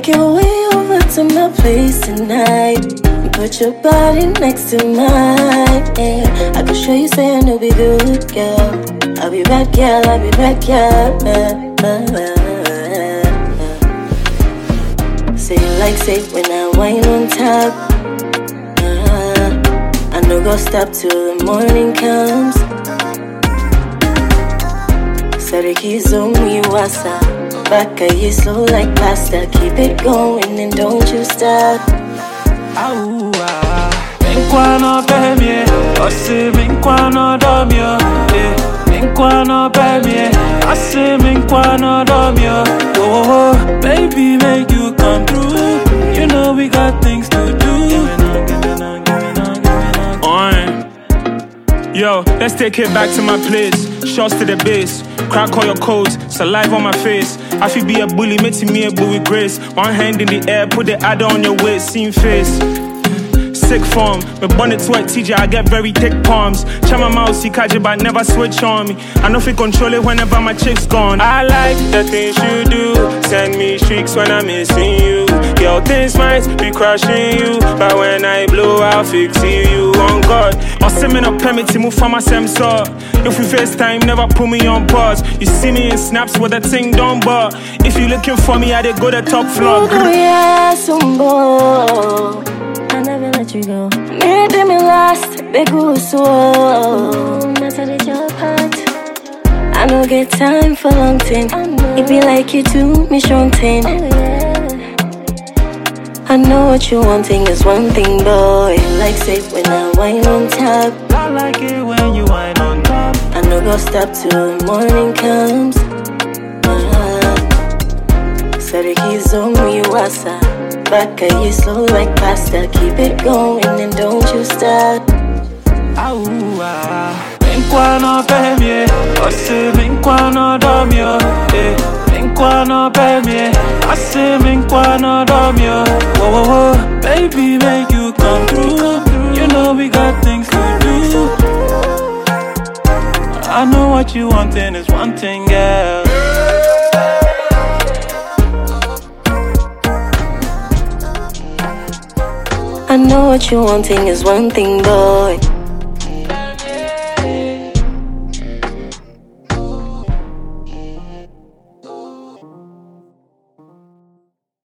Make your way over to my place tonight. Put your body next to mine, yeah. I can show you saying it'll be good, girl. I'll be back, girl, I'll be back, girl. Say you like safe when I wine on top. I no go stop till the morning comes. Sariki on me wasa. Back you slow like pasta. Keep it going and don't you stop. Minquano bemie, osi minquano domio, minquano bemie, osi minquano domio. Oh, baby, make you come through. You know we got things to do. Yo, let's take it back to my place. Shots to the base, crack all your codes, saliva on my face. I feel be a bully, making me a bully with grace. One hand in the air, put the adder on your waist, seen face. Sick form, my bonnet sweat TJ, I get very thick palms. Check my mouse, see kaji, but never switch on me. I know if you control it whenever my chick's gone. I like the things you do, send me streaks when I'm missing you. Yo, things might be crushing you, but when I blow, I'll fix you on God. Or send me no permit to move from my sensor. If we FaceTime, never put me on pause. You see me in snaps with a thing done, but if you looking for me, I did go the top floor. Oh yeah, Sumbo, I never let you go. Made me last, big so. That's how they your part. I don't get time for long thing. It be like you do me strong thing. Oh, yeah. I know what you wanting is one thing, boy. Like safe when I wine on top. I like it when you wine on top. I no go stop till the morning comes. Sariki on me wasa. Back you slow like pasta. Keep it going and don't you stop. Minquano bemie, osi minquano domio, minquano bemie, osi minquano domio. Whoa, baby, make you come through. You know we got things to do. I know what you want, and it's one thing, girl. I know what you wanting is one thing, boy.